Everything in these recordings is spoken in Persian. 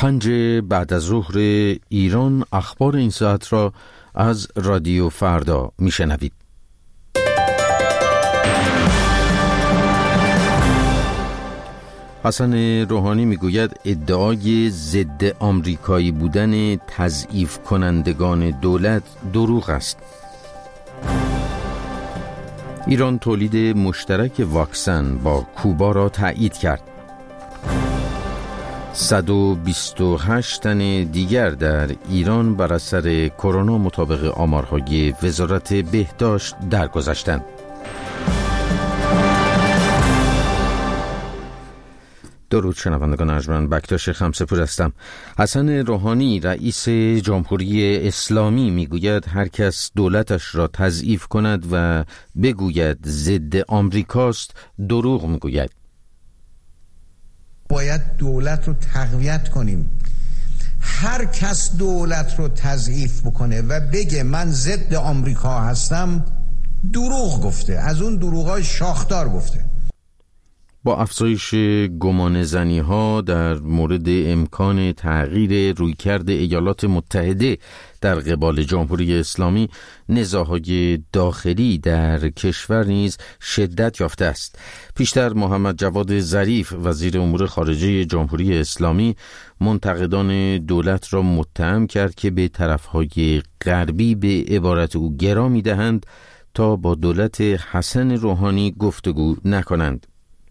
5 بعد از ظهر ایران، اخبار این ساعت را از رادیو فردا میشنوید. حسن روحانی میگوید ادعای ضد آمریکایی بودن تضعیف کنندگان دولت دروغ است. ایران تولید مشترک واکسن با کوبا را تایید کرد. 128 تن دیگر در ایران بر اثر کرونا مطابق آمارهای وزارت بهداشت درگذشتند. درود شنوندگان ارجمند، بکتاش خمسه‌پور هستم. حسن روحانی رئیس جمهوری اسلامی میگوید هر کس دولتش را تضعیف کند و بگوید ضد آمریکاست دروغ میگوید. باید دولت رو تقویت کنیم. هر کس دولت رو تضعیف بکنه و بگه من ضد آمریکا هستم دروغ گفته، از اون دروغای شاخدار گفته. با افزایش گمانه‌زنی‌ها در مورد امکان تغییر رویکرد ایالات متحده در قبال جمهوری اسلامی، نزاع‌های داخلی در کشور نیز شدت یافته است. پیشتر محمد جواد ظریف وزیر امور خارجه جمهوری اسلامی منتقدان دولت را متهم کرد که به طرف‌های غربی به عبارت او گرا می‌دهند تا با دولت حسن روحانی گفتگو نکنند.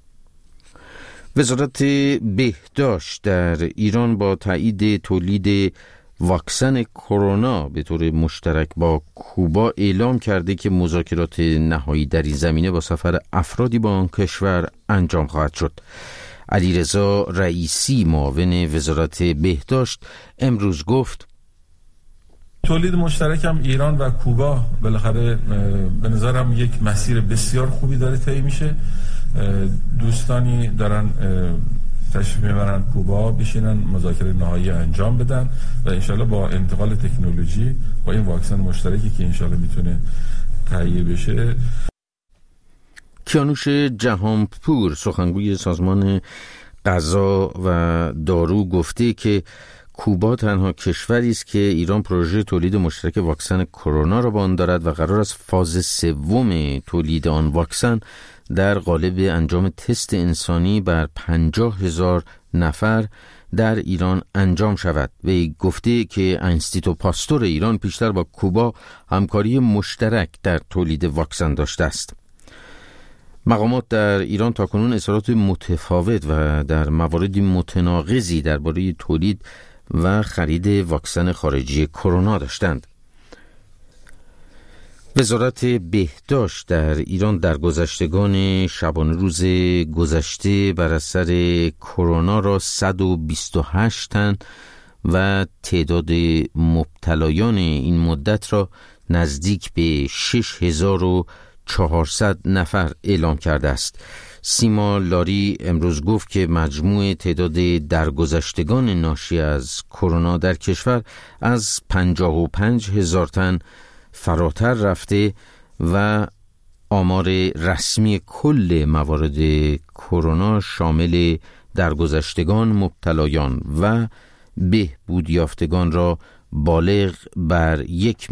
وزارت بهداشت در ایران با تایید تولید واکسن کرونا به طور مشترک با کوبا اعلام کرده که مذاکرات نهایی در این زمینه با سفر افرادی با آن کشور انجام خواهد شد. علیرضا رئیسی معاون وزارت بهداشت امروز گفت تولید مشترک هم ایران و کوبا بالاخره به نظرم یک مسیر بسیار خوبی داره طی میشه. دوستانی دارن تشریف میبرن کوبا، بشینن مذاکره نهایی انجام بدن و انشالله با انتقال تکنولوژی با این واکسن مشترکی که انشالله میتونه تهیه بشه. کیانوش جهانپور سخنگوی سازمان غذا و دارو گفته که کوبا تنها کشوری است که ایران پروژه تولید مشترک واکسن کرونا را با آن دارد و قرار است فاز سوم تولید آن واکسن در قالب انجام تست انسانی بر 50,000 نفر در ایران انجام شود. وی گفته که انستیتو پاستور ایران پیشتر با کوبا همکاری مشترک در تولید واکسن داشته است. مقامات در ایران تاکنون اظهارات متفاوت و در مواردی متناقضی درباره تولید و خرید واکسن خارجی کرونا داشتند. وزارت بهداشت در ایران در گذشتگان شبانه روز گذشته بر اثر کرونا را 128 تن و تعداد مبتلایان این مدت را نزدیک به 6,400 نفر اعلام کرده است. سیما لاری امروز گفت که مجموع تعداد درگذشتگان ناشی از کرونا در کشور از 55,000 تن فراتر رفته و آمار رسمی کل موارد کرونا شامل درگذشتگان، مبتلایان و بهبود یافتگان را بالغ بر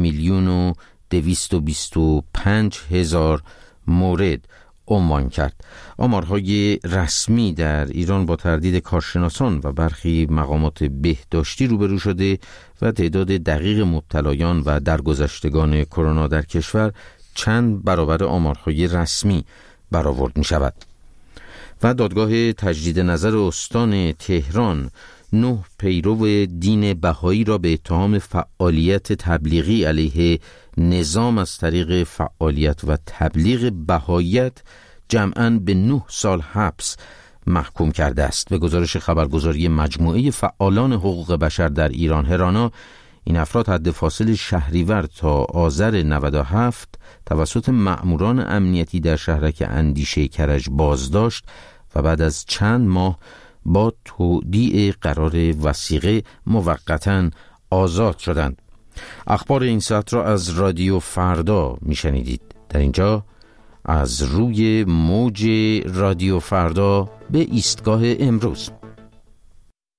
1,225,000 مورد عنوان کرد. آمارهای رسمی در ایران با تردید کارشناسان و برخی مقامات بهداشتی روبرو شده و تعداد دقیق مبتلایان و درگذشتگان کرونا در کشور چند برابر آمارهای رسمی برآورد می شود. و دادگاه تجدید نظر استان تهران 9 پیرو دین بهایی را به اتهام فعالیت تبلیغی علیه نظام از طریق فعالیت و تبلیغ بهاییت جمعاً به 9 سال حبس محکوم کرده است. به گزارش خبرگزاری مجموعه فعالان حقوق بشر در ایران هرانا، این افراد حد فاصل شهریور تا آذر 97 توسط مأموران امنیتی در شهرک اندیشه کرج بازداشت و بعد از چند ماه با تودیع قرار وثیقه موقتاً آزاد شدند. اخبار این ساعت را از رادیو فردا میشنیدید. در اینجا از روی موج رادیو فردا به ایستگاه امروز.